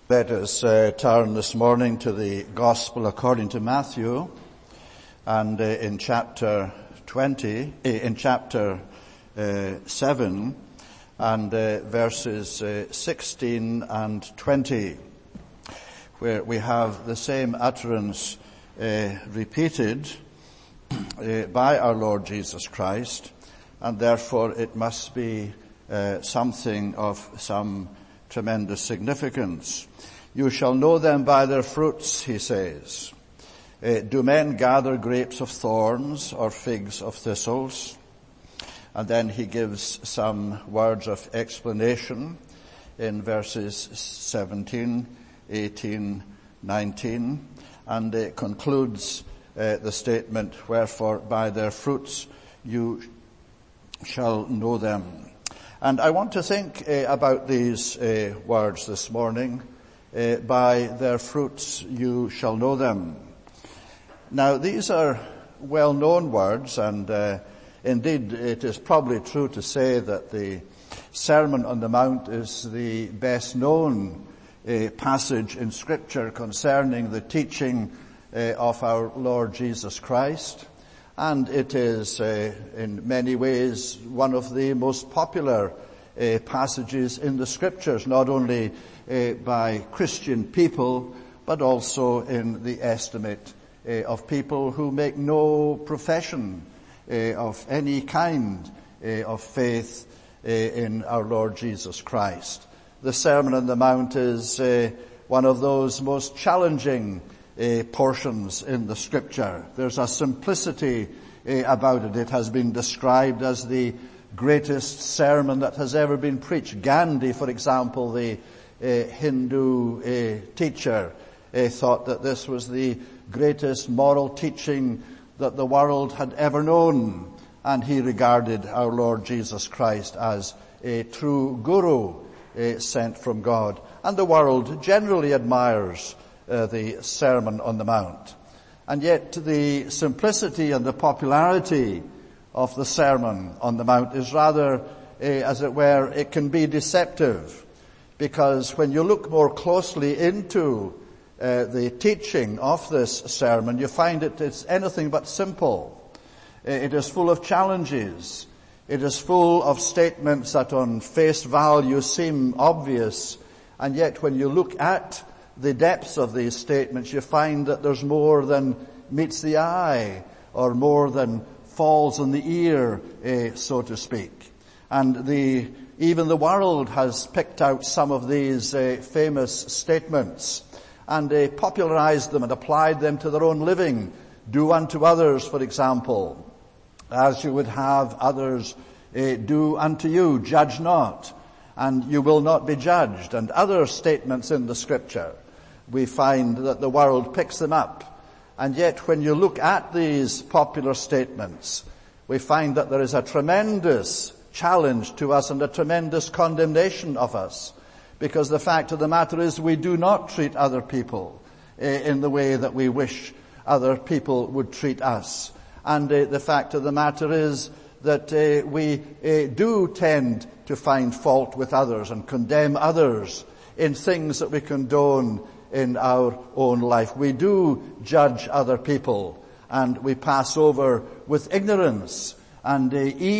Let us turn this morning to the Gospel according to Matthew, and in chapter 7, and verses 16 and 20, where we have the same utterance repeated by our Lord Jesus Christ, and therefore it must be something of some tremendous significance. You shall know them by their fruits, he says. Do men gather grapes of thorns or figs of thistles? And then he gives some words of explanation in verses 17, 18, 19, and concludes the statement, wherefore by their fruits you shall know them. And I want to think about these words this morning. By their fruits you shall know them. Now, these are well-known words, and indeed it is probably true to say that the Sermon on the Mount is the best-known passage in Scripture concerning the teaching of our Lord Jesus Christ. And it is, in many ways, one of the most popular passages in the Scriptures, not only by Christian people, but also in the estimate of people who make no profession of any kind of faith in our Lord Jesus Christ. The Sermon on the Mount is one of those most challenging portions in the Scripture. There's a simplicity about it. It has been described as the greatest sermon that has ever been preached. Gandhi, for example, the Hindu teacher, thought that this was the greatest moral teaching that the world had ever known, and he regarded our Lord Jesus Christ as a true guru sent from God. And the world generally admires the Sermon on the Mount. And yet the simplicity and the popularity of the Sermon on the Mount is rather, as it were, it can be deceptive. Because when you look more closely into the teaching of this sermon, you find it's anything but simple. It is full of challenges. It is full of statements that on face value seem obvious. And yet when you look at the depths of these statements, you find that there's more than meets the eye, or more than falls on the ear, so to speak. And even the world has picked out some of these famous statements and popularized them and applied them to their own living. Do unto others, for example, as you would have others do unto you. Judge not, and you will not be judged. And other statements in the Scripture, we find that the world picks them up. And yet when you look at these popular statements, we find that there is a tremendous challenge to us and a tremendous condemnation of us. Because the fact of the matter is, we do not treat other people in the way that we wish other people would treat us. And the fact of the matter is that we do tend to find fault with others and condemn others in things that we condone in our own life. We do judge other people, and we pass over with ignorance and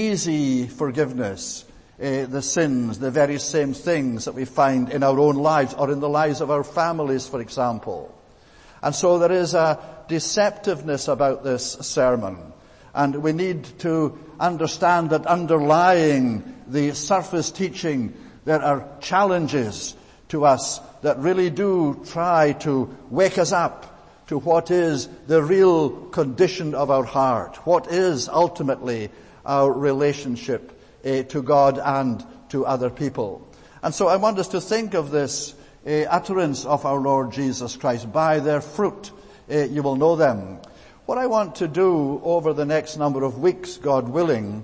easy forgiveness the sins, the very same things that we find in our own lives or in the lives of our families, for example. And so there is a deceptiveness about this sermon, and we need to understand that underlying the surface teaching there are challenges to us that really do try to wake us up to what is the real condition of our heart, what is ultimately our relationship to God and to other people. And so I want us to think of this utterance of our Lord Jesus Christ. By their fruit you will know them. What I want to do over the next number of weeks, God willing,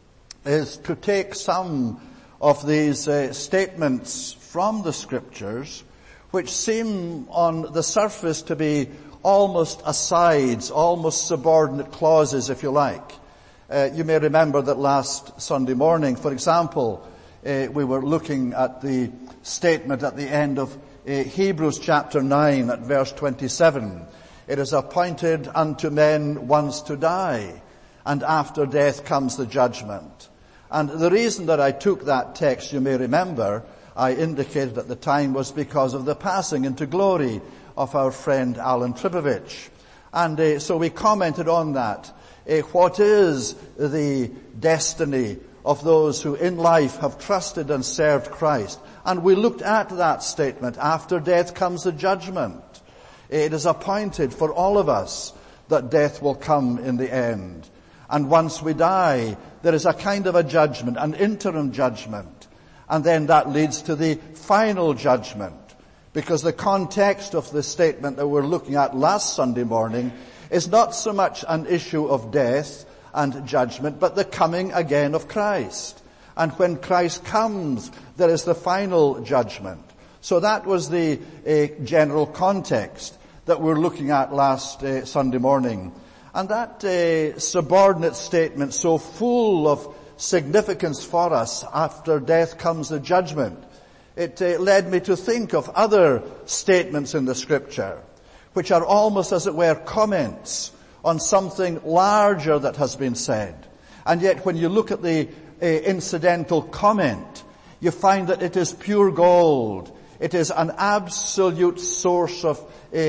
is to take some of these statements from the Scriptures which seem on the surface to be almost asides, almost subordinate clauses, if you like. You may remember that last Sunday morning, for example, we were looking at the statement at the end of Hebrews chapter 9 at verse 27. It is appointed unto men once to die, and after death comes the judgment. And the reason that I took that text, you may remember, I indicated at the time, was because of the passing into glory of our friend Alan Tribovich. And so we commented on that. What is the destiny of those who in life have trusted and served Christ? And we looked at that statement. After death comes the judgment. It is appointed for all of us that death will come in the end. And once we die, there is a kind of a judgment, an interim judgment. And then that leads to the final judgment. Because the context of the statement that we're looking at last Sunday morning is not so much an issue of death and judgment, but the coming again of Christ. And when Christ comes, there is the final judgment. So that was the general context that we're looking at last Sunday morning. And that subordinate statement, so full of significance for us, after death comes the judgment, it led me to think of other statements in the Scripture, which are almost, as it were, comments on something larger that has been said. And yet when you look at the incidental comment, you find that it is pure gold. It is an absolute source of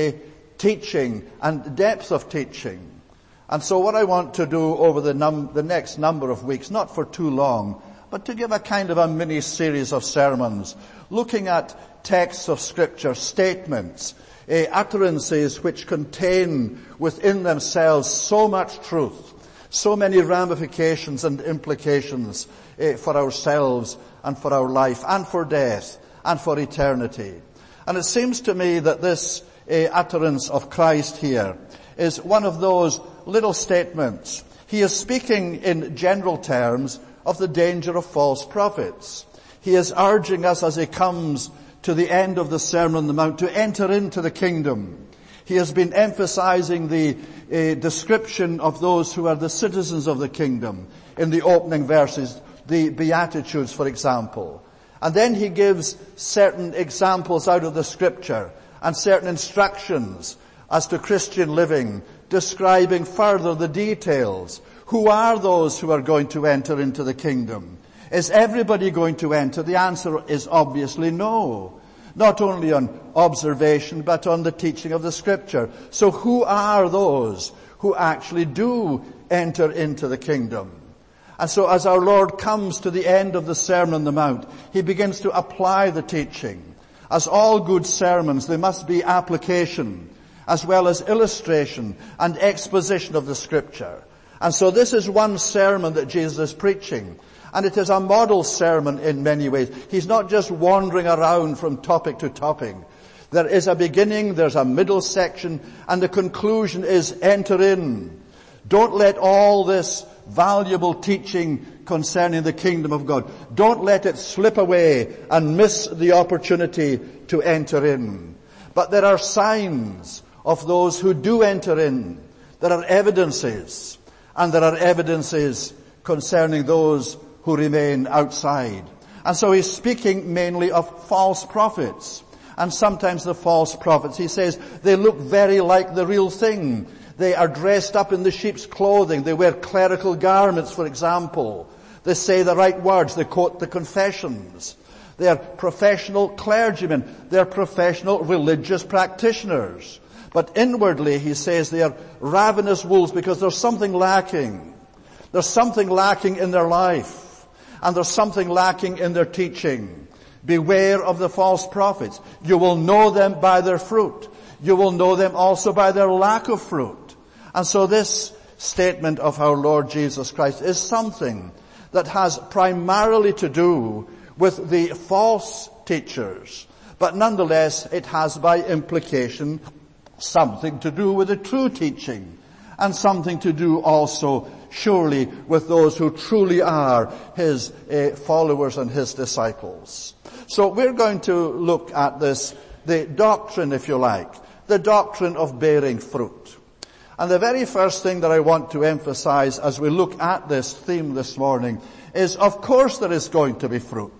teaching and depth of teaching. And so what I want to do over the next number of weeks, not for too long, but to give a kind of a mini-series of sermons, looking at texts of Scripture, statements, utterances which contain within themselves so much truth, so many ramifications and implications for ourselves and for our life and for death and for eternity. And it seems to me that this utterance of Christ here is one of those little statements. He is speaking in general terms of the danger of false prophets. He is urging us as he comes to the end of the Sermon on the Mount to enter into the kingdom. He has been emphasizing the description of those who are the citizens of the kingdom in the opening verses, the Beatitudes, for example. And then he gives certain examples out of the Scripture and certain instructions as to Christian living, describing further the details. Who are those who are going to enter into the kingdom? Is everybody going to enter? The answer is obviously no. Not only on observation, but on the teaching of the Scripture. So who are those who actually do enter into the kingdom? And so as our Lord comes to the end of the Sermon on the Mount, he begins to apply the teaching. As all good sermons, there must be application, as well as illustration and exposition of the Scripture. And so this is one sermon that Jesus is preaching. And it is a model sermon in many ways. He's not just wandering around from topic to topic. There is a beginning, there's a middle section, and the conclusion is enter in. Don't let all this valuable teaching concerning the kingdom of God, don't let it slip away and miss the opportunity to enter in. But there are signs of those who do enter in. There are evidences, and there are evidences concerning those who remain outside. And so he's speaking mainly of false prophets. And sometimes the false prophets, he says, they look very like the real thing. They are dressed up in the sheep's clothing. They wear clerical garments, for example. They say the right words. They quote the confessions. They are professional clergymen. They are professional religious practitioners. But inwardly, he says, they are ravenous wolves because there's something lacking. There's something lacking in their life. And there's something lacking in their teaching. Beware of the false prophets. You will know them by their fruit. You will know them also by their lack of fruit. And so this statement of our Lord Jesus Christ is something that has primarily to do with the false teachers. But nonetheless, it has by implication something to do with the true teaching. And something to do also, surely, with those who truly are his followers and his disciples. So we're going to look at this, the doctrine, if you like, the doctrine of bearing fruit. And the very first thing that I want to emphasize as we look at this theme this morning is, of course, there is going to be fruit.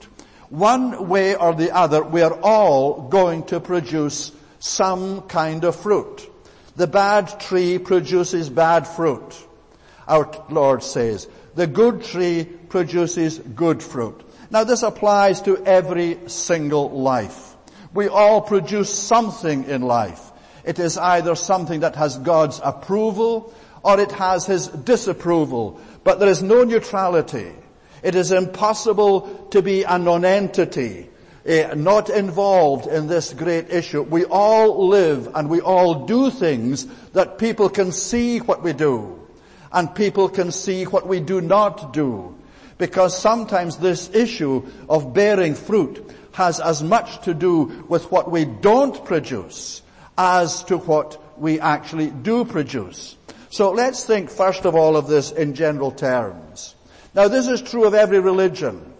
One way or the other, we are all going to produce some kind of fruit. The bad tree produces bad fruit. Our Lord says, the good tree produces good fruit. Now this applies to every single life. We all produce something in life. It is either something that has God's approval or it has His disapproval. But there is no neutrality. It is impossible to be a non-entity, not involved in this great issue. We all live and we all do things that people can see what we do. And people can see what we do not do. Because sometimes this issue of bearing fruit has as much to do with what we don't produce as to what we actually do produce. So let's think first of all of this in general terms. Now this is true of every religion.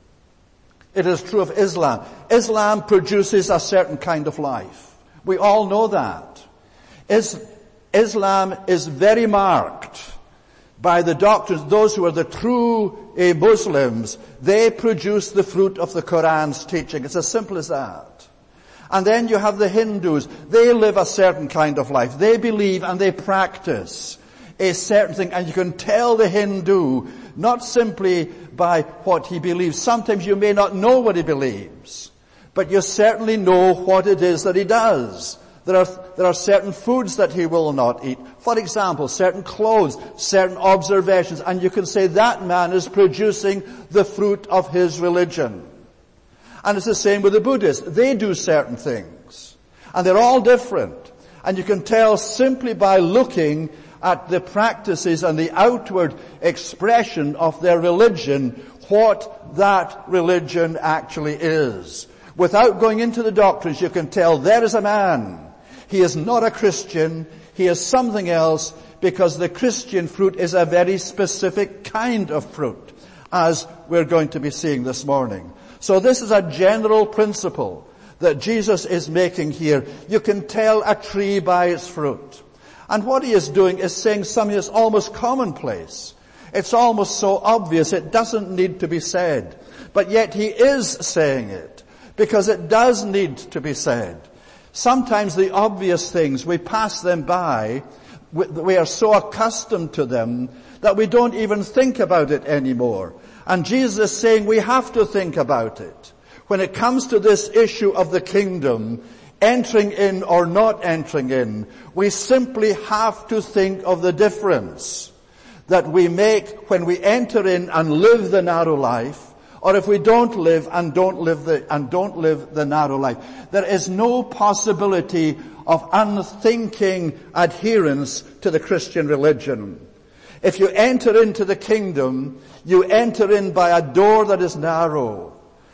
It is true of Islam. Islam produces a certain kind of life. We all know that. Islam is very marked by the doctrines, those who are the true Muslims. They produce the fruit of the Quran's teaching. It's as simple as that. And then you have the Hindus. They live a certain kind of life. They believe and they practice a certain thing. And you can tell the Hindu not simply by what he believes. Sometimes you may not know what he believes, but you certainly know what it is that he does. There are certain foods that he will not eat. For example, certain clothes, certain observations, and you can say that man is producing the fruit of his religion. And it's the same with the Buddhists. They do certain things. And they're all different. And you can tell simply by looking at the practices and the outward expression of their religion what that religion actually is. Without going into the doctrines, you can tell there is a man. He is not a Christian. He is something else, because the Christian fruit is a very specific kind of fruit, as we're going to be seeing this morning. So this is a general principle that Jesus is making here. You can tell a tree by its fruit. And what he is doing is saying something that's almost commonplace. It's almost so obvious it doesn't need to be said. But yet he is saying it, because it does need to be said. Sometimes the obvious things, we pass them by. We are so accustomed to them that we don't even think about it anymore. And Jesus is saying we have to think about it. When it comes to this issue of the kingdom, entering in or not entering in, we simply have to think of the difference that we make when we enter in and live the narrow life, or if we don't live and don't live the narrow life. There is no possibility of unthinking adherence to the Christian religion. If you enter into the kingdom, you enter in by a door that is narrow.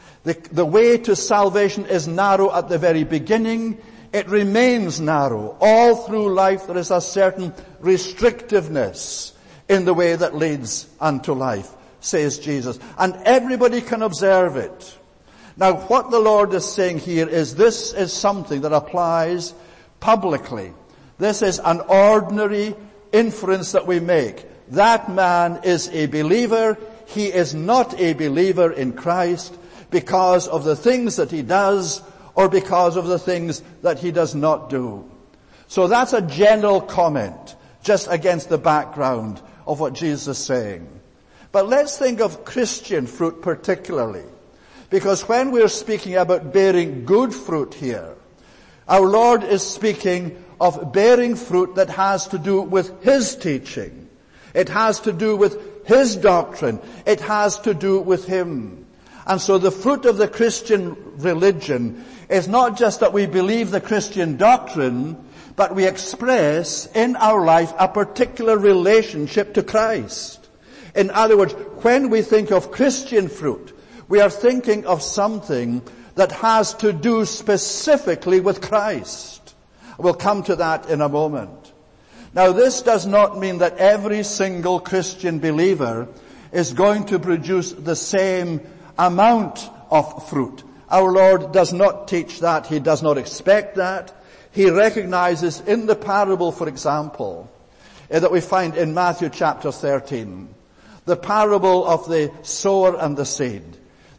The way to salvation is narrow at the very beginning. It remains narrow. All through life there is a certain restrictiveness in the way that leads unto life, says Jesus. And everybody can observe it. Now what the Lord is saying here is this is something that applies publicly. This is an ordinary inference that we make. That man is a believer. He is not a believer in Christ because of the things that he does or because of the things that he does not do. So that's a general comment just against the background of what Jesus is saying. But let's think of Christian fruit particularly, because when we're speaking about bearing good fruit here, our Lord is speaking of bearing fruit that has to do with His teaching. It has to do with His doctrine. It has to do with Him. And so the fruit of the Christian religion is not just that we believe the Christian doctrine, but we express in our life a particular relationship to Christ. In other words, when we think of Christian fruit, we are thinking of something that has to do specifically with Christ. We'll come to that in a moment. Now this does not mean that every single Christian believer is going to produce the same amount of fruit. Our Lord does not teach that. He does not expect that. He recognizes in the parable, for example, that we find in Matthew chapter 13, the parable of the sower and the seed.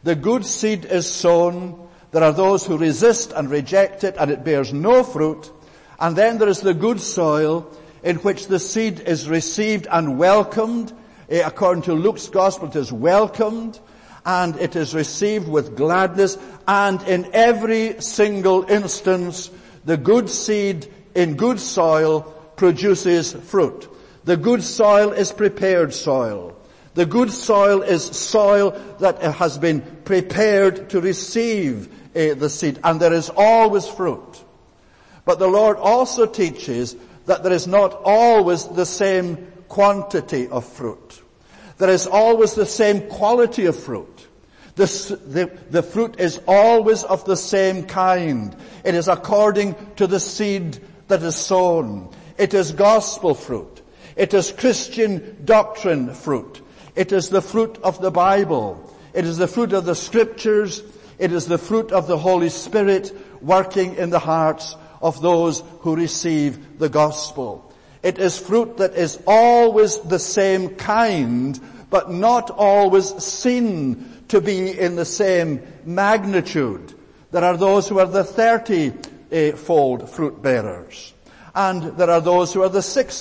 The good seed is sown. There are those who resist and reject it, and it bears no fruit. And then there is the good soil, in which the seed is received and welcomed. According to Luke's Gospel, it is welcomed, and it is received with gladness. And in every single instance, the good seed in good soil produces fruit. The good soil is prepared soil. The good soil is soil that has been prepared to receive the seed, and there is always fruit. But the Lord also teaches that there is not always the same quantity of fruit. There is always the same quality of fruit. The fruit is always of the same kind. It is according to the seed that is sown. It is gospel fruit. It is Christian doctrine fruit. It is the fruit of the Bible. It is the fruit of the Scriptures. It is the fruit of the Holy Spirit working in the hearts of those who receive the gospel. It is fruit that is always the same kind, but not always seen to be in the same magnitude. There are those who are the 30-fold fruit bearers, and there are those who are the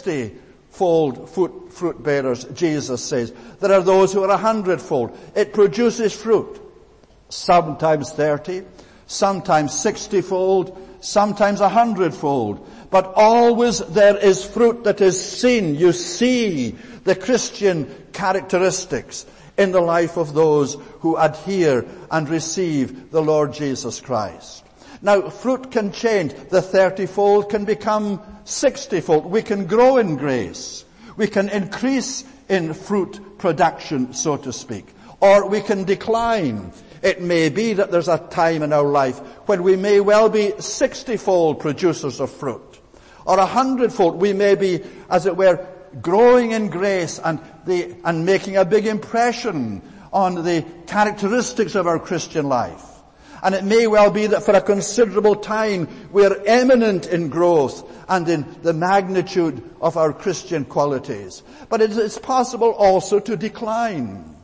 60-fold fruit bearers, Jesus says. There are those who are 100-fold. It produces fruit, sometimes 30, sometimes 60-fold, sometimes 100-fold. But always there is fruit that is seen. You see the Christian characteristics in the life of those who adhere and receive the Lord Jesus Christ. Now, fruit can change. The 30-fold can become 60-fold. We can grow in grace. We can increase in fruit production, so to speak. Or we can decline. It may be that there's a time in our life when we may well be 60-fold producers of fruit. Or 100-fold. We may be, as it were, growing in grace and making a big impression on the characteristics of our Christian life. And it may well be that for a considerable time we're eminent in growth and in the magnitude of our Christian qualities. But it is possible also to decline.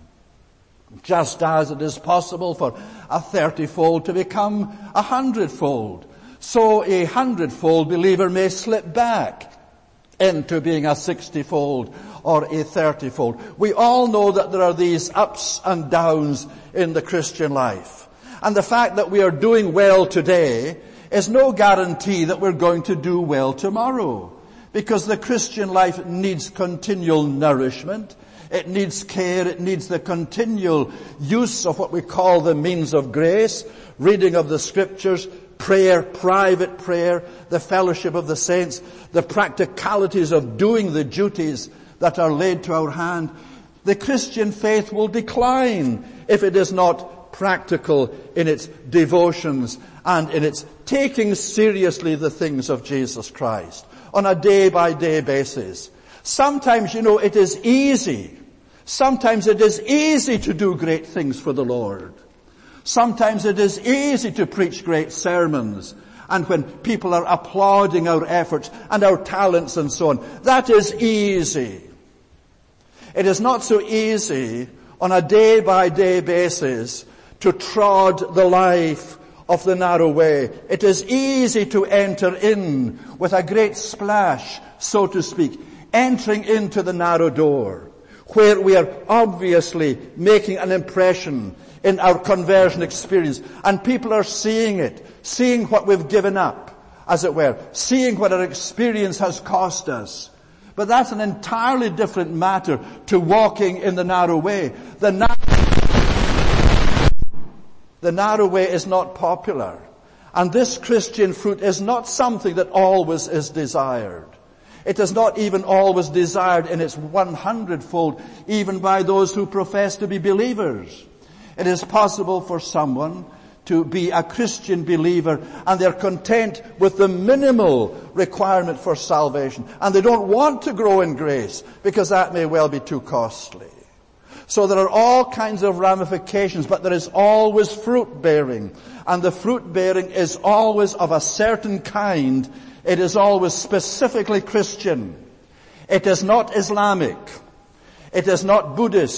Just as it is possible for a 30-fold to become 100-fold. So a 100-fold believer may slip back into being a 60-fold or a 30-fold. We all know that there are these ups and downs in the Christian life. And the fact that we are doing well today is no guarantee that we're going to do well tomorrow. Because the Christian life needs continual nourishment. It needs care. It needs the continual use of what we call the means of grace, reading of the Scriptures, prayer, private prayer, the fellowship of the saints, the practicalities of doing the duties that are laid to our hand. The Christian faith will decline if it is not practical in its devotions and in its taking seriously the things of Jesus Christ on a day-by-day basis. Sometimes, it is easy. Sometimes it is easy to do great things for the Lord. Sometimes it is easy to preach great sermons. And when people are applauding our efforts and our talents and so on, that is easy. It is not so easy on a day-by-day basis to trod the life of the narrow way. It is easy to enter in with a great splash, so to speak, entering into the narrow door, where we are obviously making an impression in our conversion experience, and people are seeing it, seeing what we've given up, as it were, seeing what our experience has cost us. But that's an entirely different matter to walking in the narrow way. The narrow way is not popular. And this Christian fruit is not something that always is desired. It is not even always desired in its 100-fold, even by those who profess to be believers. It is possible for someone to be a Christian believer and they're content with the minimal requirement for salvation. And they don't want to grow in grace because that may well be too costly. So there are all kinds of ramifications, but there is always fruit bearing. And the fruit bearing is always of a certain kind. It is always specifically Christian. It is not Islamic. It is not Buddhist.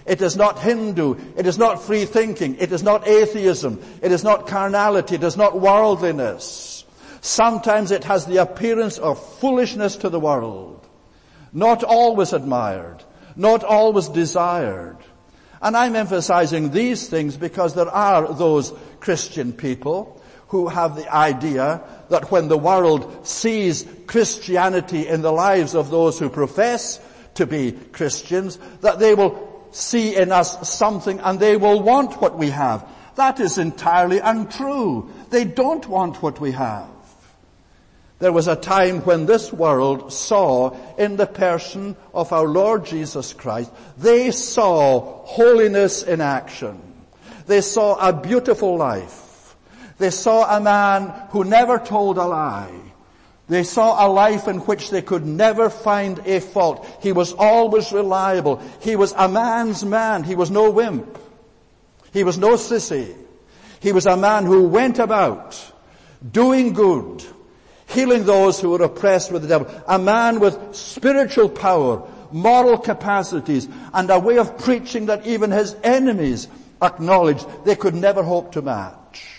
It is not Hindu. It is not free thinking. It is not atheism. It is not carnality. It is not worldliness. Sometimes it has the appearance of foolishness to the world. Not always admired. Not always desired. And I'm emphasizing these things because there are those Christian people who have the idea that when the world sees Christianity in the lives of those who profess to be Christians, that they will see in us something and they will want what we have. That is entirely untrue. They don't want what we have. There was a time when this world saw in the person of our Lord Jesus Christ, they saw holiness in action. They saw a beautiful life. They saw a man who never told a lie. They saw a life in which they could never find a fault. He was always reliable. He was a man's man. He was no wimp. He was no sissy. He was a man who went about doing good, healing those who were oppressed with the devil. A man with spiritual power, moral capacities, and a way of preaching that even his enemies acknowledged they could never hope to match.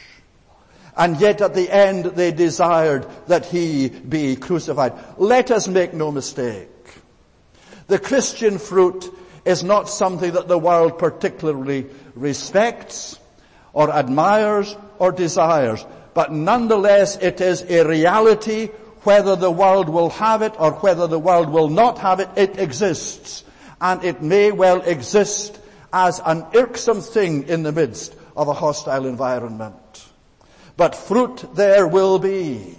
And yet at the end they desired that he be crucified. Let us make no mistake. The Christian fruit is not something that the world particularly respects or admires or desires. But nonetheless it is a reality. Whether the world will have it or whether the world will not have it, it exists. And it may well exist as an irksome thing in the midst of a hostile environment. But fruit there will be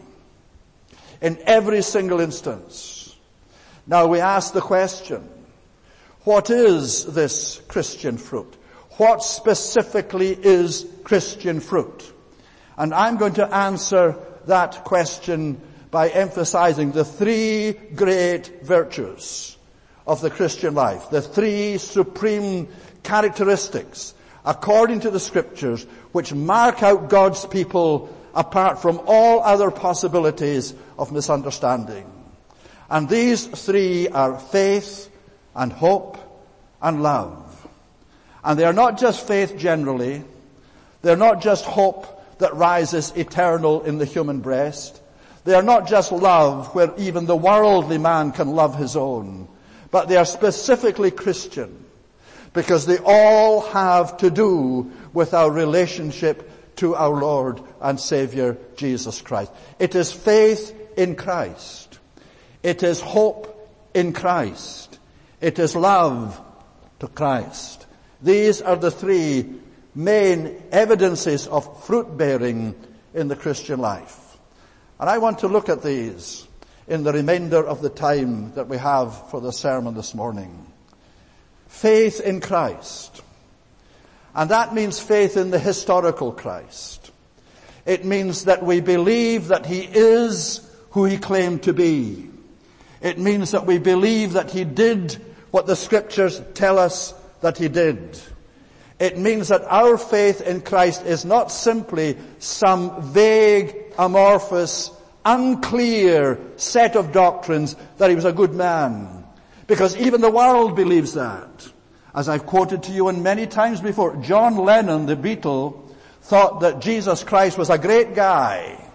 in every single instance. Now we ask the question, what is this Christian fruit? What specifically is Christian fruit? And I'm going to answer that question by emphasizing the three great virtues of the Christian life, the three supreme characteristics according to the Scriptures which mark out God's people apart from all other possibilities of misunderstanding. And these three are faith and hope and love. And they are not just faith generally. They're not just hope that rises eternal in the human breast. They are not just love where even the worldly man can love his own. But they are specifically Christian because they all have to do with our relationship to our Lord and Savior Jesus Christ. It is faith in Christ. It is hope in Christ. It is love to Christ. These are the three main evidences of fruit bearing in the Christian life. And I want to look at these in the remainder of the time that we have for the sermon this morning. Faith in Christ. And that means faith in the historical Christ. It means that we believe that he is who he claimed to be. It means that we believe that he did what the Scriptures tell us that he did. It means that our faith in Christ is not simply some vague, amorphous, unclear set of doctrines that he was a good man. Because even the world believes that. As I've quoted to you and many times before, John Lennon, the Beatle, thought that Jesus Christ was a great guy.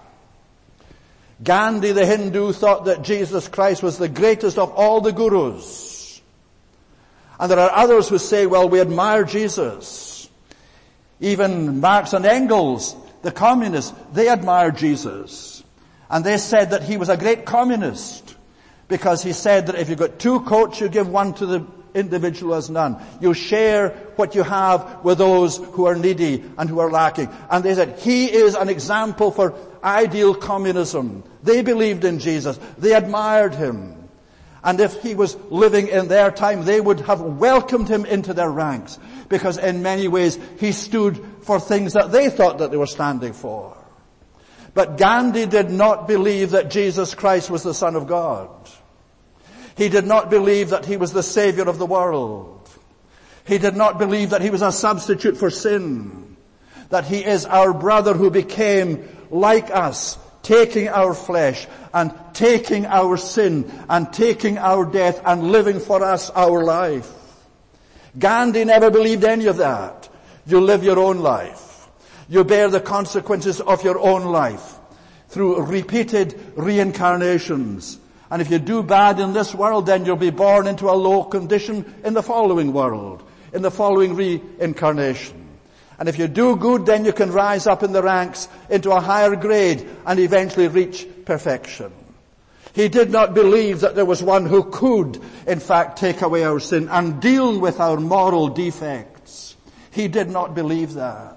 Gandhi, the Hindu, thought that Jesus Christ was the greatest of all the gurus. And there are others who say, well, we admire Jesus. Even Marx and Engels, the communists, they admired Jesus. And they said that he was a great communist because he said that if you've got two coats, you give one to the individual as none. You share what you have with those who are needy and who are lacking. And they said he is an example for ideal communism. They believed in Jesus. They admired him. And if he was living in their time, they would have welcomed him into their ranks because in many ways he stood for things that they thought that they were standing for. But Gandhi did not believe that Jesus Christ was the Son of God. He did not believe that he was the Savior of the world. He did not believe that he was a substitute for sin. That he is our brother who became like us, taking our flesh and taking our sin and taking our death and living for us our life. Gandhi never believed any of that. You live your own life. You bear the consequences of your own life through repeated reincarnations. And if you do bad in this world, then you'll be born into a low condition in the following world, in the following reincarnation. And if you do good, then you can rise up in the ranks into a higher grade and eventually reach perfection. He did not believe that there was one who could, in fact, take away our sin and deal with our moral defects. He did not believe that.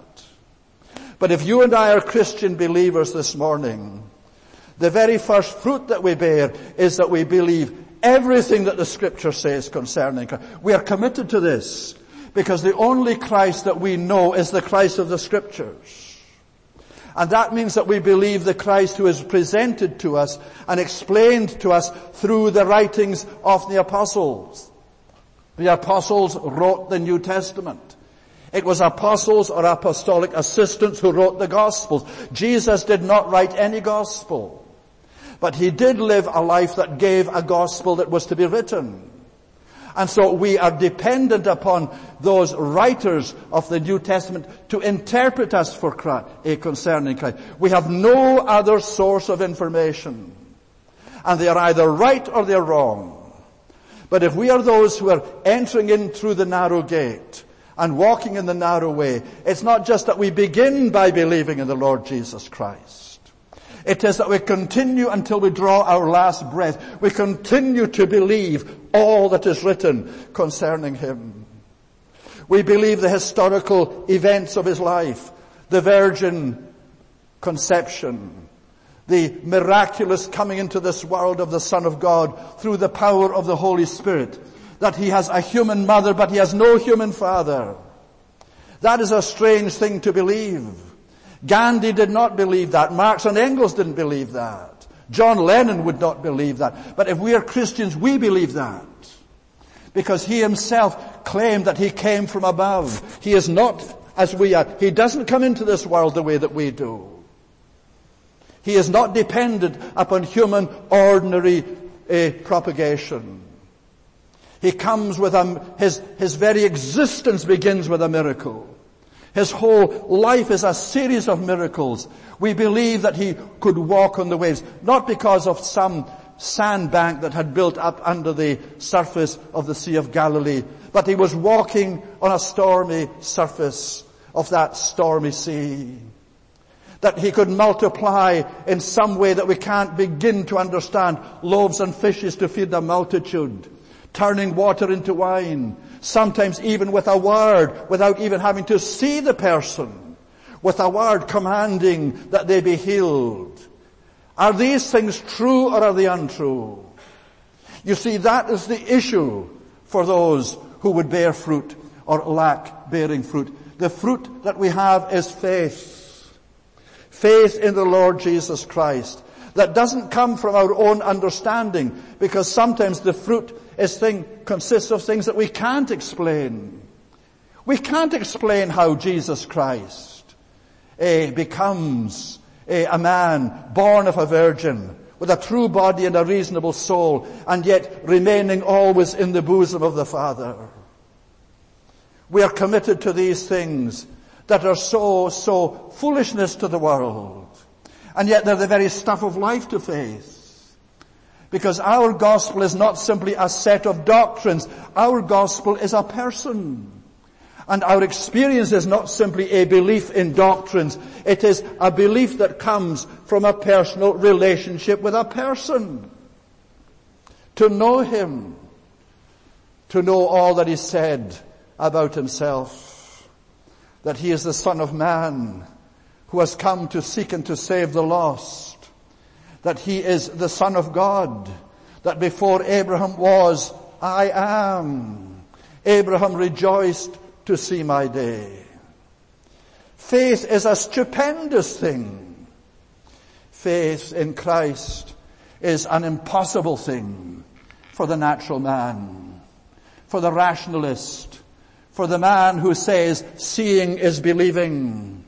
But if you and I are Christian believers this morning, the very first fruit that we bear is that we believe everything that the Scripture says concerning Christ. We are committed to this because the only Christ that we know is the Christ of the Scriptures. And that means that we believe the Christ who is presented to us and explained to us through the writings of the apostles. The apostles wrote the New Testament. It was apostles or apostolic assistants who wrote the Gospels. Jesus did not write any Gospel, but he did live a life that gave a Gospel that was to be written. And so we are dependent upon those writers of the New Testament to interpret us for Christ, concerning Christ. We have no other source of information. And they are either right or they are wrong. But if we are those who are entering in through the narrow gate and walking in the narrow way, it's not just that we begin by believing in the Lord Jesus Christ. It is that we continue until we draw our last breath. We continue to believe all that is written concerning him. We believe the historical events of his life, the virgin conception, the miraculous coming into this world of the Son of God through the power of the Holy Spirit, that he has a human mother but he has no human father. That is a strange thing to believe. Gandhi did not believe that. Marx and Engels didn't believe that. John Lennon would not believe that. But if we are Christians, we believe that. Because he himself claimed that he came from above. He is not as we are. He doesn't come into this world the way that we do. He is not dependent upon human ordinary propagation. He comes with his very existence begins with a miracle. His whole life is a series of miracles. We believe that he could walk on the waves, not because of some sandbank that had built up under the surface of the Sea of Galilee, but he was walking on a stormy surface of that stormy sea. That he could multiply in some way that we can't begin to understand loaves and fishes to feed the multitude, turning water into wine, sometimes even with a word, without even having to see the person, with a word commanding that they be healed. Are these things true or are they untrue? You see, that is the issue for those who would bear fruit or lack bearing fruit. The fruit that we have is faith. Faith in the Lord Jesus Christ. That doesn't come from our own understanding, because sometimes the fruit consists of things that we can't explain. We can't explain how Jesus Christ becomes a man born of a virgin with a true body and a reasonable soul, and yet remaining always in the bosom of the Father. We are committed to these things that are so foolishness to the world, and yet they're the very stuff of life to faith. Because our gospel is not simply a set of doctrines. Our gospel is a person. And our experience is not simply a belief in doctrines. It is a belief that comes from a personal relationship with a person. To know him. To know all that he said about himself. That he is the Son of Man who has come to seek and to save the lost. That he is the Son of God, that before Abraham was, I am. Abraham rejoiced to see my day. Faith is a stupendous thing. Faith in Christ is an impossible thing for the natural man, for the rationalist, for the man who says seeing is believing.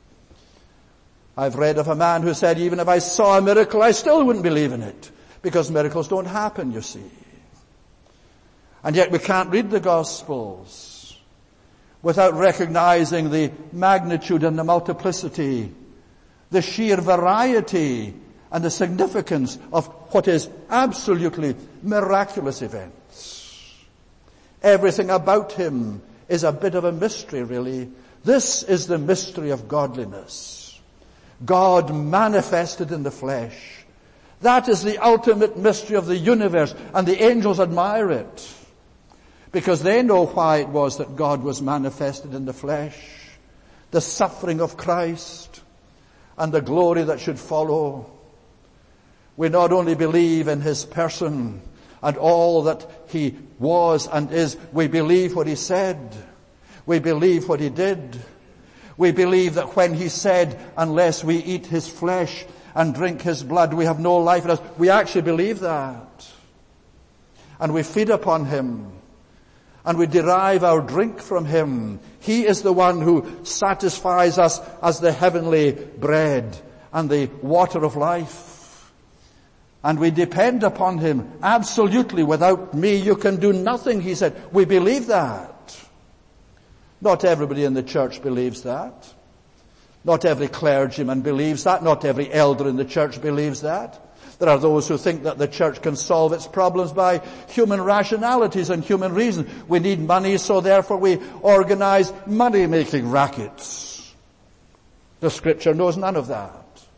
I've read of a man who said, even if I saw a miracle, I still wouldn't believe in it, because miracles don't happen, you see. And yet we can't read the Gospels without recognizing the magnitude and the multiplicity, the sheer variety and the significance of what is absolutely miraculous events. Everything about him is a bit of a mystery, really. This is the mystery of godliness. God manifested in the flesh. That is the ultimate mystery of the universe, and the angels admire it, because they know why it was that God was manifested in the flesh. The suffering of Christ and the glory that should follow. We not only believe in his person and all that he was and is, we believe what he said. We believe what he did. We believe that when he said, unless we eat his flesh and drink his blood, we have no life in us. We actually believe that. And we feed upon him. And we derive our drink from him. He is the one who satisfies us as the heavenly bread and the water of life. And we depend upon him absolutely. Without me you can do nothing, he said. We believe that. Not everybody in the church believes that. Not every clergyman believes that. Not every elder in the church believes that. There are those who think that the church can solve its problems by human rationalities and human reason. We need money, so therefore we organize money-making rackets. The Scripture knows none of that.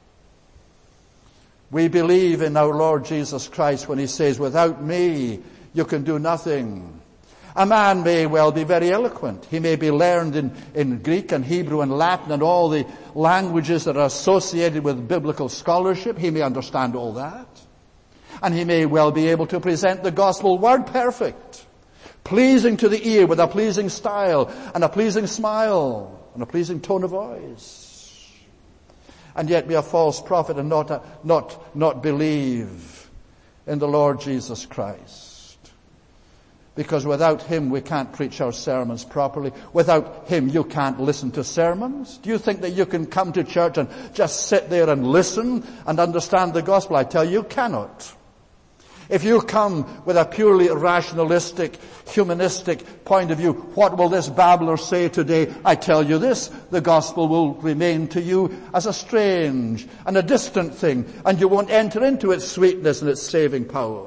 We believe in our Lord Jesus Christ when he says, without me you can do nothing. A man may well be very eloquent. He may be learned in Greek and Hebrew and Latin and all the languages that are associated with biblical scholarship. He may understand all that. And he may well be able to present the gospel word perfect, pleasing to the ear with a pleasing style and a pleasing smile and a pleasing tone of voice. And yet be a false prophet and not believe in the Lord Jesus Christ. Because without him we can't preach our sermons properly. Without him you can't listen to sermons. Do you think that you can come to church and just sit there and listen and understand the gospel? I tell you, you cannot. If you come with a purely rationalistic, humanistic point of view, what will this babbler say today? I tell you this, the gospel will remain to you as a strange and a distant thing, and you won't enter into its sweetness and its saving power.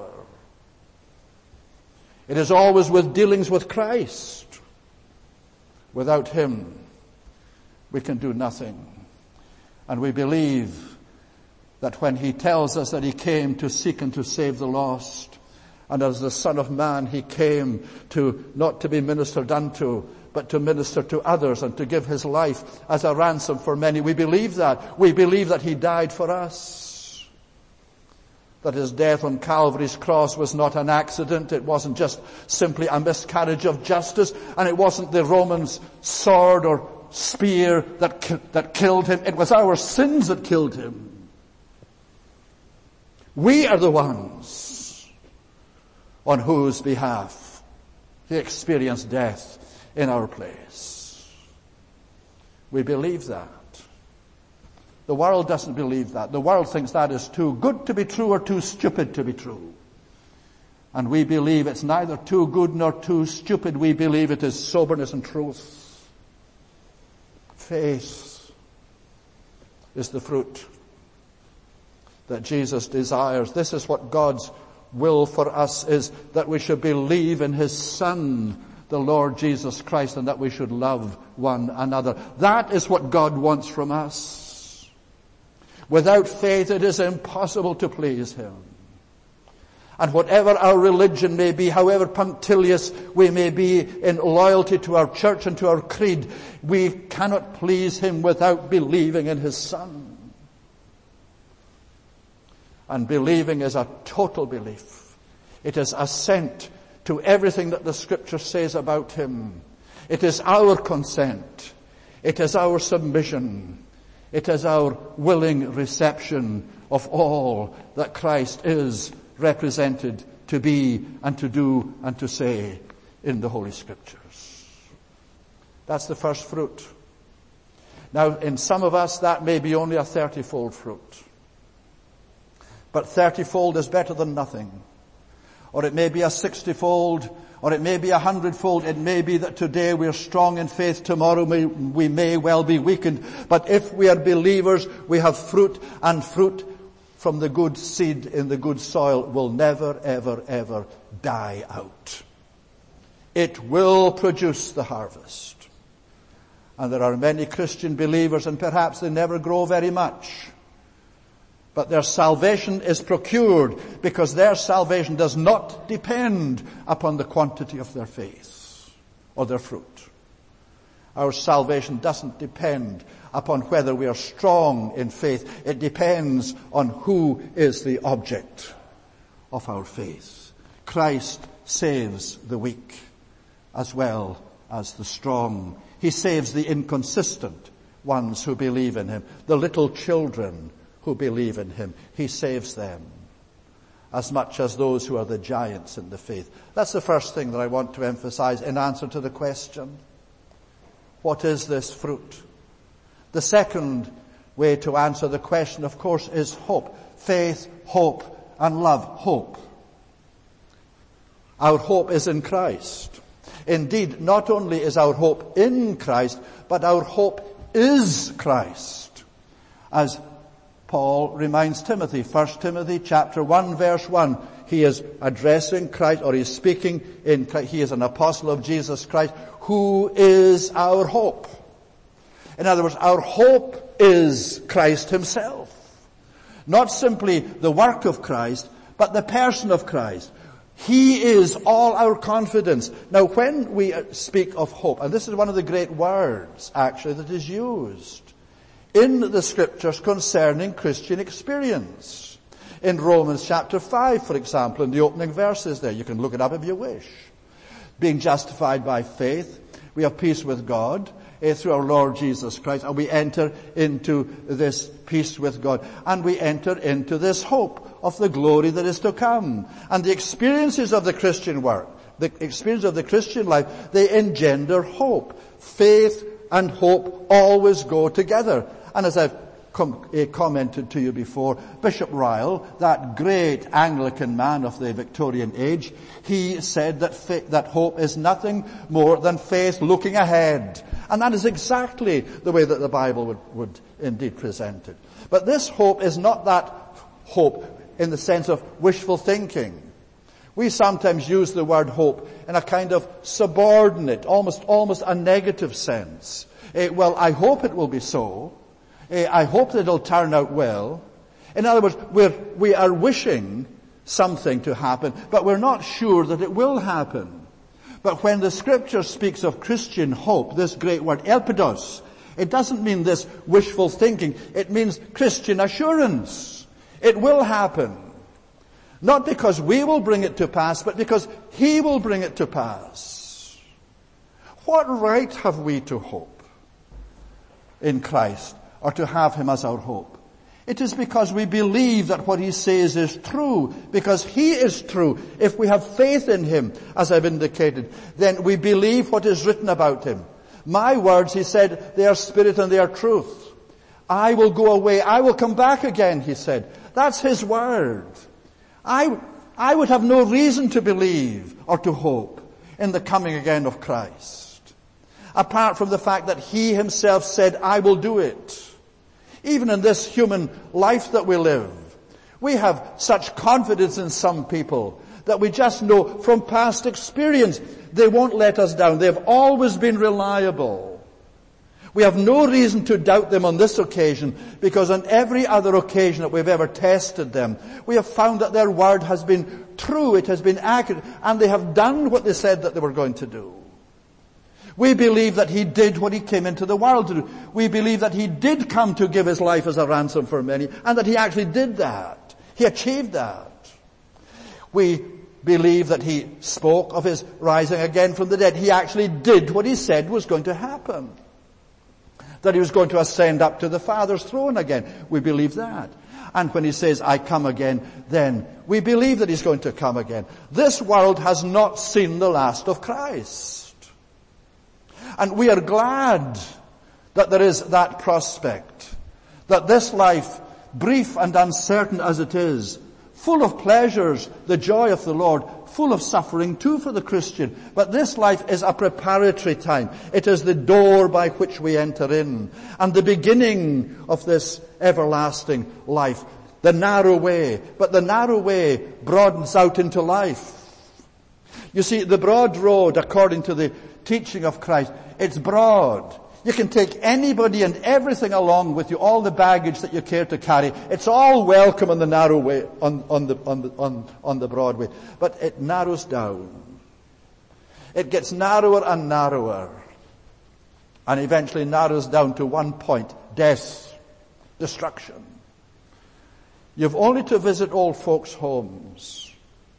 It is always with dealings with Christ. Without him, we can do nothing. And we believe that when he tells us that he came to seek and to save the lost, and as the Son of Man he came to not to be ministered unto, but to minister to others and to give his life as a ransom for many. We believe that. We believe that he died for us. That his death on Calvary's cross was not an accident. It wasn't just simply a miscarriage of justice. And it wasn't the Romans' sword or spear that killed him. It was our sins that killed him. We are the ones on whose behalf he experienced death in our place. We believe that. The world doesn't believe that. The world thinks that is too good to be true or too stupid to be true. And we believe it's neither too good nor too stupid. We believe it is soberness and truth. Faith is the fruit that Jesus desires. This is what God's will for us is, that we should believe in his Son, the Lord Jesus Christ, and that we should love one another. That is what God wants from us. Without faith it is impossible to please him. And whatever our religion may be, however punctilious we may be in loyalty to our church and to our creed, we cannot please him without believing in his Son. And believing is a total belief. It is assent to everything that the Scripture says about him. It is our consent. It is our submission. It is our willing reception of all that Christ is represented to be and to do and to say in the Holy Scriptures. That's the first fruit. Now, in some of us, that may be only a 30-fold fruit. But 30-fold is better than nothing. or it may be a 60-fold, or it may be 100-fold. It may be that today we're strong in faith, tomorrow we may well be weakened. But if we are believers, we have fruit, and fruit from the good seed in the good soil will never, ever, ever die out. It will produce the harvest. And there are many Christian believers, and perhaps they never grow very much, but their salvation is procured because their salvation does not depend upon the quantity of their faith or their fruit. Our salvation doesn't depend upon whether we are strong in faith. It depends on who is the object of our faith. Christ saves the weak as well as the strong. He saves the inconsistent ones who believe in him, the little children who believe in him. He saves them as much as those who are the giants in the faith. That's the first thing that I want to emphasize in answer to the question, what is this fruit? The second way to answer the question, of course, is hope. Faith, hope, and love. Hope. Our hope is in Christ. Indeed, not only is our hope in Christ, but our hope is Christ. As Paul reminds Timothy, 1 Timothy chapter 1 verse 1, he is addressing Christ, or he's speaking in Christ. He is an apostle of Jesus Christ, who is our hope. In other words, our hope is Christ himself. Not simply the work of Christ, but the person of Christ. He is all our confidence. Now, when we speak of hope, and this is one of the great words, actually, that is used in the scriptures concerning Christian experience. In Romans chapter 5, for example, in the opening verses there, you can look it up if you wish. Being justified by faith, we have peace with God through our Lord Jesus Christ, and we enter into this peace with God, and we enter into this hope of the glory that is to come. And the experiences of the Christian work, the experience of the Christian life, they engender hope. Faith and hope always go together. And as I've commented to you before, Bishop Ryle, that great Anglican man of the Victorian age, he said that hope is nothing more than faith looking ahead. And that is exactly the way that the Bible would indeed present it. But this hope is not that hope in the sense of wishful thinking. We sometimes use the word hope in a kind of subordinate, almost a negative sense. Well, I hope it will be so. I hope that it'll turn out well. In other words, we are wishing something to happen, but we're not sure that it will happen. But when the scripture speaks of Christian hope, this great word, elpidos, it doesn't mean this wishful thinking. It means Christian assurance. It will happen. Not because we will bring it to pass, but because he will bring it to pass. What right have we to hope in Christ, or to have him as our hope? It is because we believe that what he says is true, because he is true. If we have faith in him, as I've indicated, then we believe what is written about him. My words, he said, they are spirit and they are truth. I will go away, I will come back again, he said. That's his word. I would have no reason to believe or to hope in the coming again of Christ, apart from the fact that he himself said, I will do it. Even in this human life that we live, we have such confidence in some people that we just know from past experience they won't let us down. They've always been reliable. We have no reason to doubt them on this occasion, because on every other occasion that we've ever tested them, we have found that their word has been true, it has been accurate, and they have done what they said that they were going to do. We believe that he did what he came into the world to do. We believe that he did come to give his life as a ransom for many, and that he actually did that. He achieved that. We believe that he spoke of his rising again from the dead. He actually did what he said was going to happen. That he was going to ascend up to the Father's throne again. We believe that. And when he says, I come again, then we believe that he's going to come again. This world has not seen the last of Christ. And we are glad that there is that prospect, that this life, brief and uncertain as it is, full of pleasures, the joy of the Lord, full of suffering too for the Christian. But this life is a preparatory time. It is the door by which we enter in, and the beginning of this everlasting life. The narrow way, but the narrow way broadens out into life. You see, the broad road, according to the teaching of Christ, it's broad. You can take anybody and everything along with you, all the baggage that you care to carry. It's all welcome on the narrow way, on the broad way. But it narrows down. It gets narrower and narrower, and eventually narrows down to one point: death, destruction. You've only to visit old folks' homes.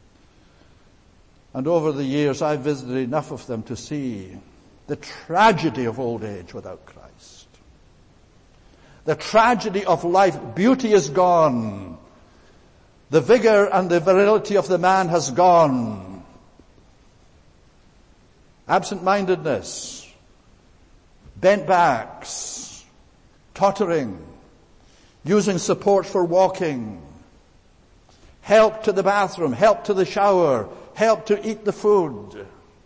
And over the years, I've visited enough of them to see the tragedy of old age without Christ. The tragedy of life. Beauty is gone. The vigor and the virility of the man has gone. Absent-mindedness, bent backs, tottering, using support for walking, help to the bathroom, help to the shower, help to eat the food.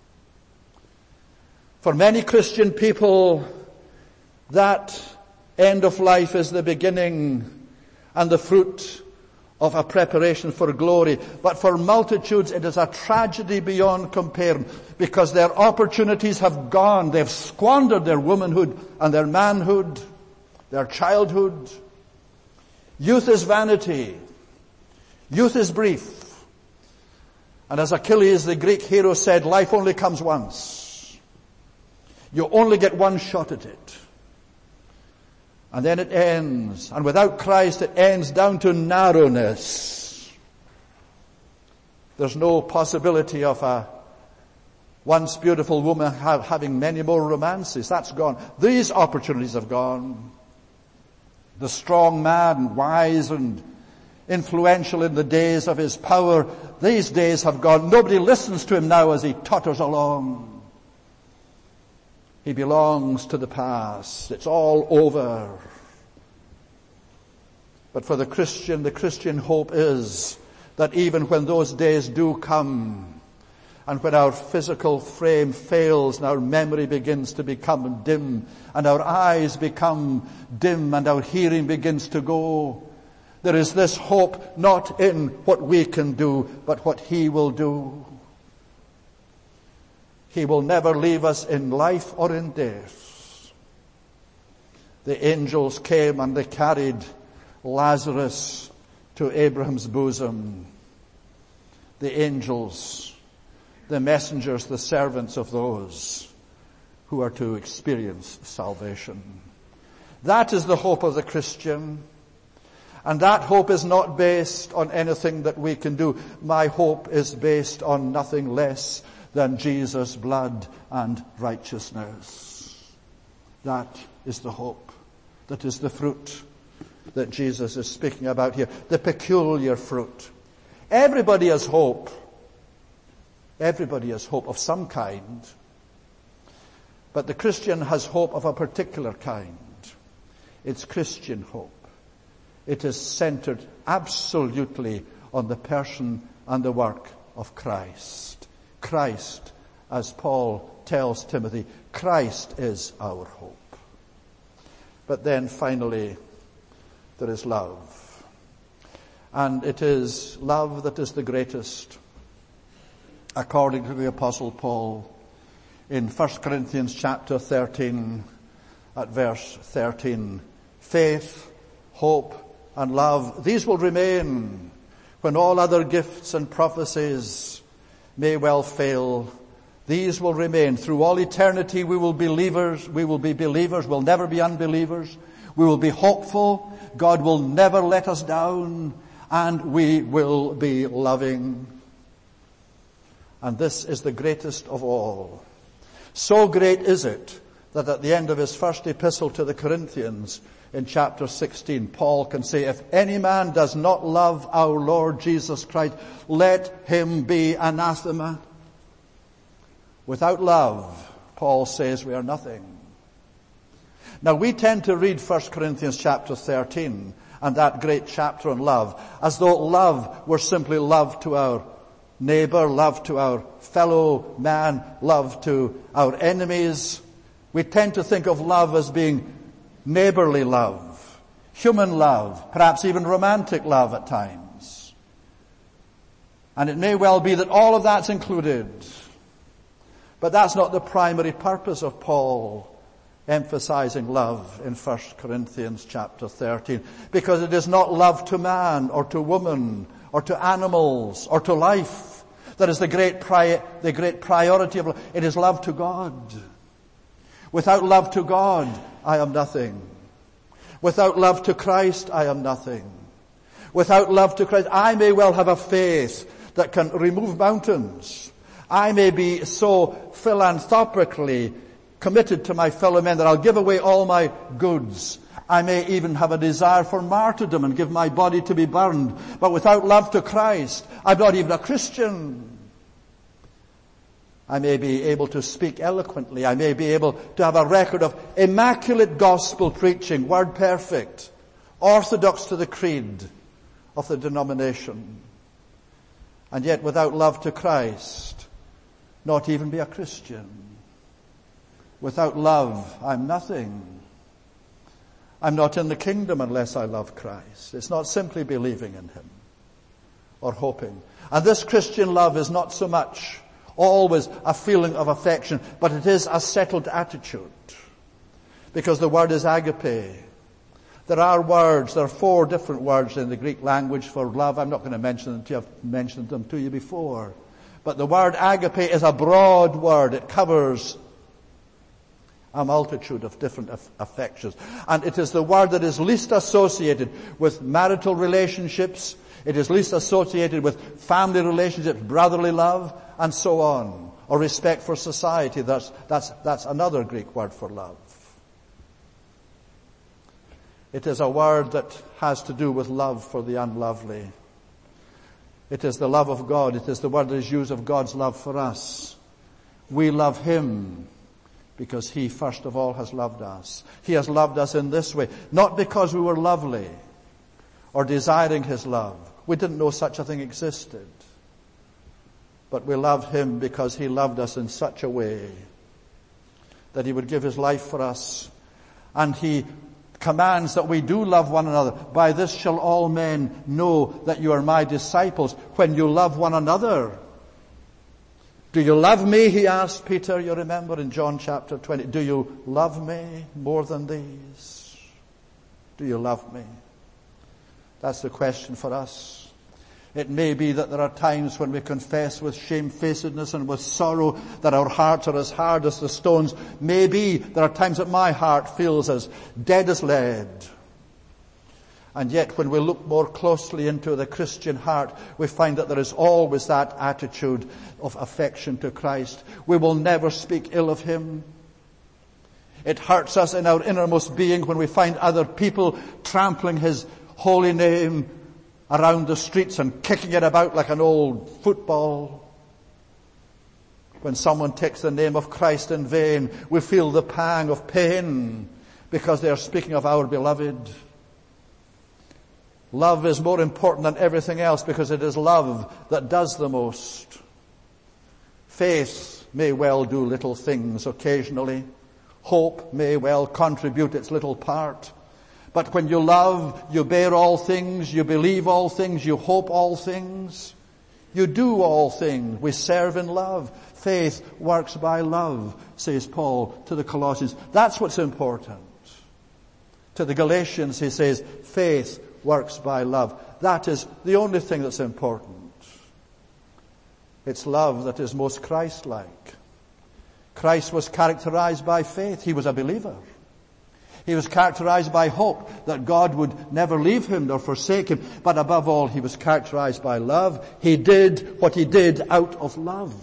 For many Christian people, that end of life is the beginning and the fruit of a preparation for glory. But for multitudes, it is a tragedy beyond compare, because their opportunities have gone. They've squandered their womanhood and their manhood, their childhood. Youth is vanity. Youth is brief. And as Achilles, the Greek hero, said, life only comes once. You only get one shot at it. And then it ends. And without Christ, it ends down to narrowness. There's no possibility of a once beautiful woman having many more romances. That's gone. These opportunities have gone. The strong man, wise and influential in the days of his power, these days have gone. Nobody listens to him now as he totters along. He belongs to the past. It's all over. But for the Christian hope is that even when those days do come, and when our physical frame fails and our memory begins to become dim, and our eyes become dim and our hearing begins to go, there is this hope not in what we can do, but what He will do. He will never leave us in life or in death. The angels came and they carried Lazarus to Abraham's bosom. The angels, the messengers, the servants of those who are to experience salvation. That is the hope of the Christian. And that hope is not based on anything that we can do. My hope is based on nothing less than Jesus' blood and righteousness. That is the hope. That is the fruit that Jesus is speaking about here. The peculiar fruit. Everybody has hope. Everybody has hope of some kind. But the Christian has hope of a particular kind. It's Christian hope. It is centered absolutely on the person and the work of Christ. Christ, as Paul tells Timothy, Christ is our hope. But then finally, there is love. And it is love that is the greatest. According to the Apostle Paul, in 1 Corinthians chapter 13, at verse 13, faith, hope, and love, these will remain when all other gifts and prophecies may well fail. These will remain. Through all eternity we will be believers, we'll never be unbelievers. We will be hopeful. God will never let us down. And we will be loving. And this is the greatest of all. So great is it that at the end of his first epistle to the Corinthians, in chapter 16, Paul can say, if any man does not love our Lord Jesus Christ, let him be anathema. Without love, Paul says, we are nothing. Now we tend to read 1 Corinthians chapter 13 and that great chapter on love, as though love were simply love to our neighbor, love to our fellow man, love to our enemies. We tend to think of love as being neighborly love, human love, perhaps even romantic love at times. And it may well be that all of that's included. But that's not the primary purpose of Paul emphasizing love in 1 Corinthians chapter 13. Because it is not love to man or to woman or to animals or to life that is the great priority of love. It is love to God. Without love to God, I am nothing. Without love to Christ, I am nothing. Without love to Christ, I may well have a faith that can remove mountains. I may be so philanthropically committed to my fellow men that I'll give away all my goods. I may even have a desire for martyrdom and give my body to be burned. But without love to Christ, I'm not even a Christian. I may be able to speak eloquently. I may be able to have a record of immaculate gospel preaching, word perfect, orthodox to the creed of the denomination. And yet without love to Christ, not even be a Christian. Without love, I'm nothing. I'm not in the kingdom unless I love Christ. It's not simply believing in Him or hoping. And this Christian love is not so much always a feeling of affection, but it is a settled attitude. Because the word is agape. There are 4 different words in the Greek language for love. I'm not going to mention them to you. I've mentioned them to you before. But the word agape is a broad word. It covers a multitude of different affections. And it is the word that is least associated with marital relationships. It is least associated with family relationships, brotherly love, and so on. Or respect for society. That's another Greek word for love. It is a word that has to do with love for the unlovely. It is the love of God. It is the word that is used of God's love for us. We love Him because He first of all has loved us. He has loved us in this way, not because we were lovely or desiring His love. We didn't know such a thing existed. But we love Him because He loved us in such a way that He would give His life for us. And He commands that we do love one another. By this shall all men know that you are my disciples, when you love one another. Do you love me? He asked Peter, you remember in John chapter 20. Do you love me more than these? Do you love me? That's the question for us. It may be that there are times when we confess with shamefacedness and with sorrow that our hearts are as hard as the stones. Maybe there are times that my heart feels as dead as lead. And yet when we look more closely into the Christian heart, we find that there is always that attitude of affection to Christ. We will never speak ill of Him. It hurts us in our innermost being when we find other people trampling His holy name around the streets and kicking it about like an old football. When someone takes the name of Christ in vain, we feel the pang of pain because they are speaking of our beloved. Love is more important than everything else because it is love that does the most. Faith may well do little things occasionally. Hope may well contribute its little part. But when you love, you bear all things, you believe all things, you hope all things, you do all things. We serve in love. Faith works by love, says Paul to the Colossians. That's what's important. To the Galatians he says, faith works by love. That is the only thing that's important. It's love that is most Christ-like. Christ was characterized by faith. He was a believer. He was characterized by hope that God would never leave him nor forsake him. But above all, he was characterized by love. He did what he did out of love.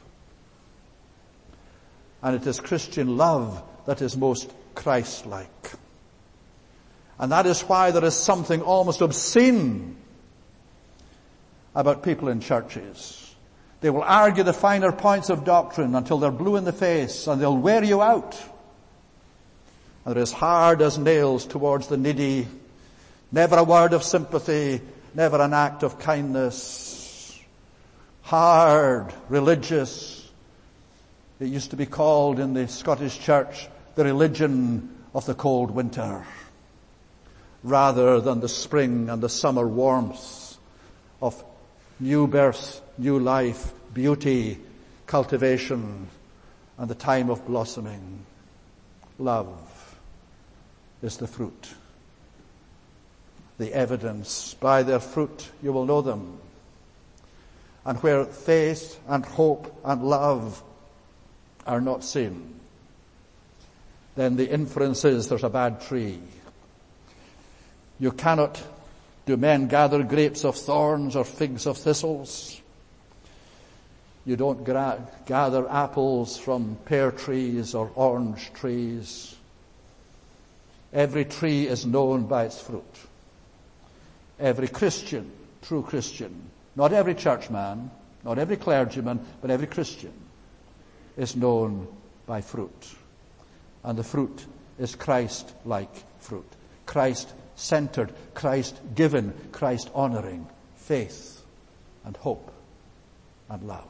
And it is Christian love that is most Christ-like. And that is why there is something almost obscene about people in churches. They will argue the finer points of doctrine until they're blue in the face, and they'll wear you out. And they're as hard as nails towards the needy, Never a word of sympathy, never an act of kindness. Hard, religious. It used to be called in the Scottish church the religion of the cold winter, rather than the spring and the summer warmth of new birth, new life, beauty, cultivation, and the time of blossoming. Love is the fruit. The evidence. By their fruit you will know them. And where faith and hope and love are not seen, then the inference is there's a bad tree. You cannot, do men gather grapes of thorns or figs of thistles? You don't gather apples from pear trees or orange trees. Every tree is known by its fruit. Every Christian, true Christian, not every churchman, not every clergyman, but every Christian is known by fruit. And the fruit is Christ-like fruit. Christ-centered, Christ-given, Christ-honoring faith and hope and love.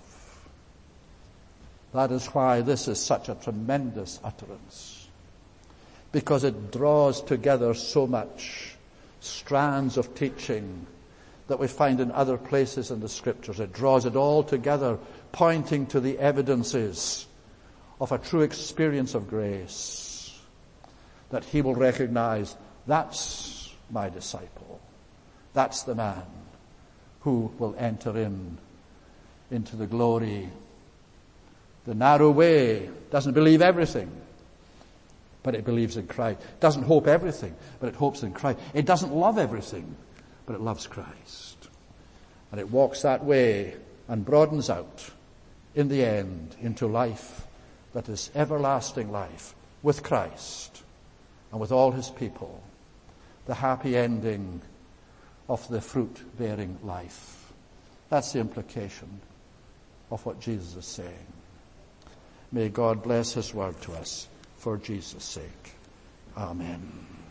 That is why this is such a tremendous utterance, because it draws together so much strands of teaching that we find in other places in the Scriptures. It draws it all together, pointing to the evidences of a true experience of grace, that he will recognize, that's my disciple. That's the man who will enter into the glory. The narrow way doesn't believe everything, but it believes in Christ. It doesn't hope everything, but it hopes in Christ. It doesn't love everything, but it loves Christ. And it walks that way and broadens out in the end into life that is everlasting life with Christ and with all his people. The happy ending of the fruit-bearing life. That's the implication of what Jesus is saying. May God bless his word to us for Jesus' sake. Amen.